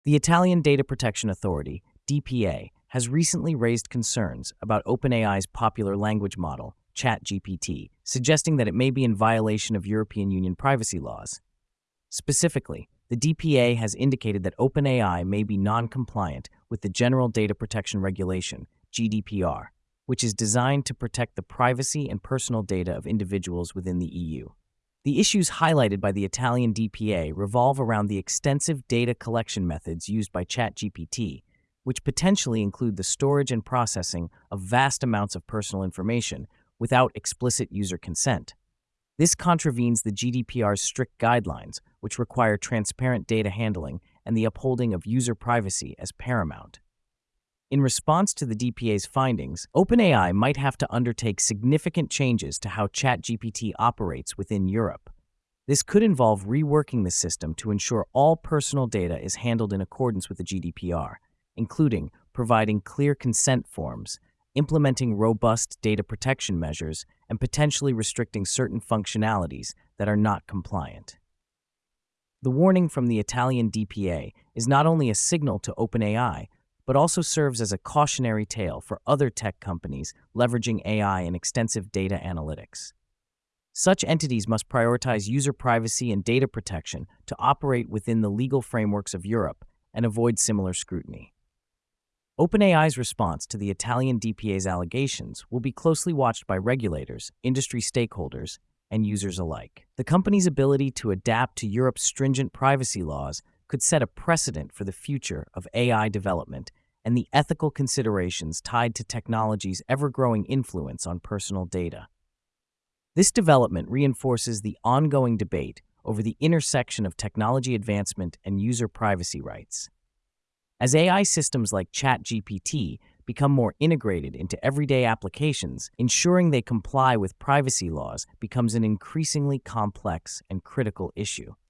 The Italian Data Protection Authority, DPA, has recently raised concerns about OpenAI's popular language model, ChatGPT, suggesting that it may be in violation of European Union privacy laws. Specifically, the DPA has indicated that OpenAI may be non-compliant with the General Data Protection Regulation, GDPR, which is designed to protect the privacy and personal data of individuals within the EU. The issues highlighted by the Italian DPA revolve around the extensive data collection methods used by ChatGPT, which potentially include the storage and processing of vast amounts of personal information without explicit user consent. This contravenes the GDPR's strict guidelines, which require transparent data handling and the upholding of user privacy as paramount. In response to the DPA's findings, OpenAI might have to undertake significant changes to how ChatGPT operates within Europe. This could involve reworking the system to ensure all personal data is handled in accordance with the GDPR, including providing clear consent forms, implementing robust data protection measures, and potentially restricting certain functionalities that are not compliant. The warning from the Italian DPA is not only a signal to OpenAI, but also serves as a cautionary tale for other tech companies leveraging AI and extensive data analytics. Such entities must prioritize user privacy and data protection to operate within the legal frameworks of Europe and avoid similar scrutiny. OpenAI's response to the Italian DPA's allegations will be closely watched by regulators, industry stakeholders, and users alike. The company's ability to adapt to Europe's stringent privacy laws could set a precedent for the future of AI development and the ethical considerations tied to technology's ever-growing influence on personal data. This development reinforces the ongoing debate over the intersection of technology advancement and user privacy rights. As AI systems like ChatGPT become more integrated into everyday applications, ensuring they comply with privacy laws becomes an increasingly complex and critical issue.